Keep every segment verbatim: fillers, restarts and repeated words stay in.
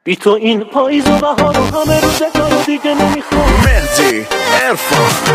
بی تو این پاییز و بهار و همه روزگارو دیگه نمیخوام. مهدی عرفان.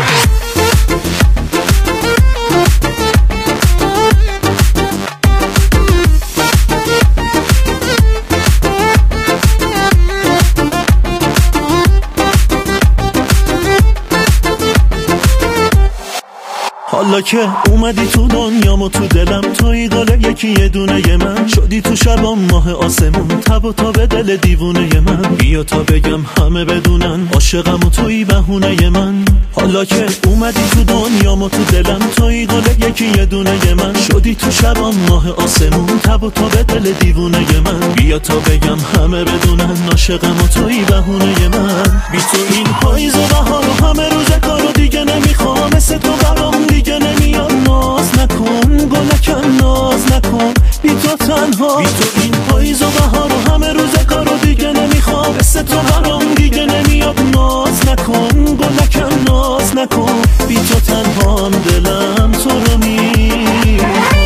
حالا که اومدی تو دنیام تو دلم، توی گل یکی یه دونه ی من شدی تو شبام ماه آسمون، تب و تاب دل دیوونه ی من. بیا تا بگم همه بدونن عاشقم و توی بهونه ی من. حالا که اومدی تو دنیام و تو دلم، توی گل یکی یه دونه ی من شدی تو شبام ماه آسمون، تب و تاب دل دیوونه ی من. بیا تا بگم همه بدونن عاشقم و توی بهونه ی من. بی تو این پاییز و بهار و همه روزگارو دیگه نمیخوام. مثل تو برام دیگه نمیاد، ناز نکن گلکن ناز نکن. بی تو تنها، بی تو این پاییز و بهار و همه روزگارو دیگه نمیخوام. مثل تو برام دیگه نمیاد، ناز نکن گلکن ناز نکن. بی تو تنها هم دلم تو رو میخواد.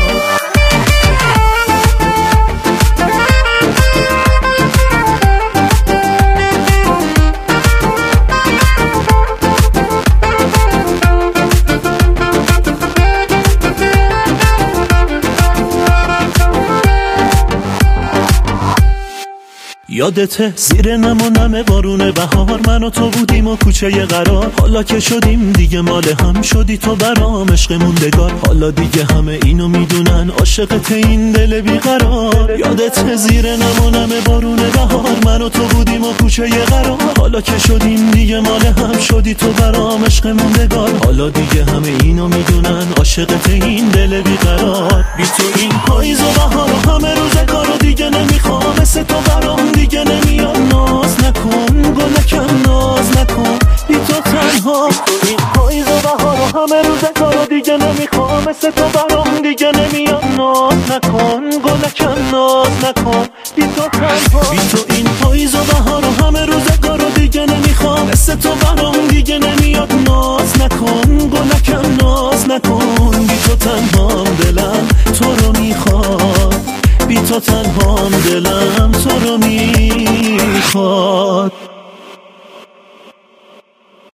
یادته زیر نم و نم بارون بهار، من و تو بودیم و کوچه ی قرار. حالا که شدیم دیگه مال هم، شدی تو برام عشق موندگار. حالا دیگه همه اینو میدونن عاشقت این دل بیقرار. یادته زیر نم و نم بارون بهار، من و تو بودیم و کوچه ی قرار. حالا که شدیم دیگه مال هم، شدی تو برام عشق موندگار. حالا دیگه همه اینو میدونن عاشقت این دل بیقرار. بی تو این پاییز و بهار و همه روزگارو دیگه نمیخوام. مثل تو برام دیگه نمیاد، ناز نکن گلکن ناز نکن. بی تو تنها، این پاییز و بهار و همه روزگارو دیگه نمیخوام. مثل تو برام دیگه نمیاد، ناز نکن گلکن ناز نکن. بی تو تنها، بی تو این پاییز و بهار و همه روزگارو دیگه نمیخوام. مثل تو برام دیگه نمیاد، ناز نکن گلکن ناز نکن. بی تو تنها دلم تو رو میخواد. بی تو تنها دلم تو رو میخواد.